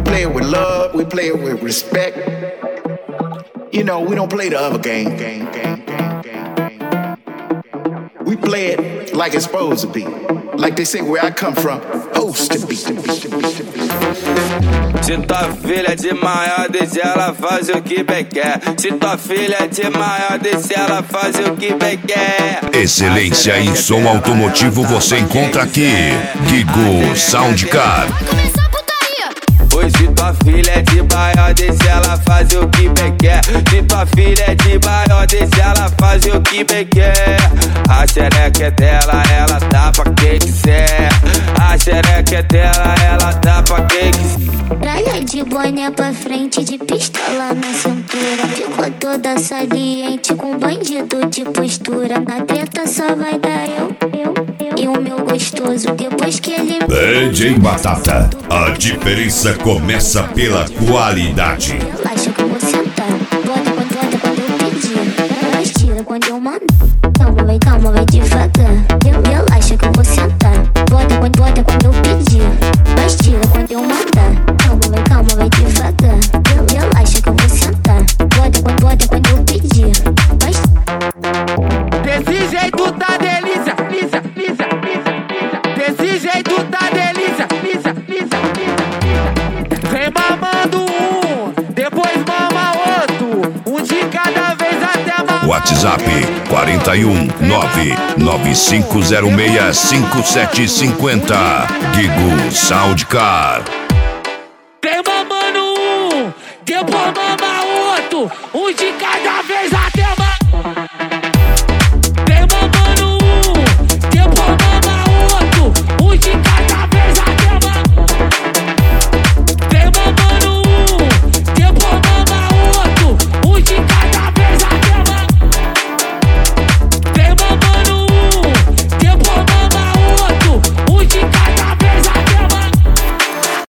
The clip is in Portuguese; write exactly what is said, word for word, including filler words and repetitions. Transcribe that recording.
play it with love, we play it with respect. You know, we don't play the other game, game, game, game, game, game. We play it like it's supposed to be. Like they say where I come from, supposed to be. Se tua filha é de maior, deixa ela fazer o que bem quer. Se tua filha é de maior, deixa ela fazer o que bem quer. Excelência em som automotivo você encontra aqui. Gigo Soundcar. Hoje tua filha é de maior, deixa ela fazer o que bem quer. Se tua filha é de maior, deixa ela fazer o que bem quer. A xereca é dela, ela dá pra quem quiser. A xereca é dela, ela dá pra quem quiser. Praia de boné pra frente, de pistola na cintura. Ficou toda saliente, com bandido de postura. Na treta só vai dar eu, eu, eu e o meu gostoso. Depois que ele... D J Batata, a diferença começa pela qualidade. Relaxa que eu vou sentar. Bota quando, bota quando eu pedir. Mas tira quando eu mandar. Calma, vai, calma, vai devagar. Relaxa que eu vou sentar. Bota quando, bota quando eu pedir. Mas tira quando eu mandar. Calma, vai, calma, vai devagar. Relaxa que eu vou sentar. Bota quando, bota quando eu pedir. Mas... Desse jeito tá delícia, lisa, lisa, lisa, lisa. Desse jeito tá delícia, lisa, lisa, lisa. Vem mamando um, depois mama outro. Um de cada vez até mamar. WhatsApp quatro um nove nove cinco zero seis cinco sete cinco zero. Gigo Soundcar.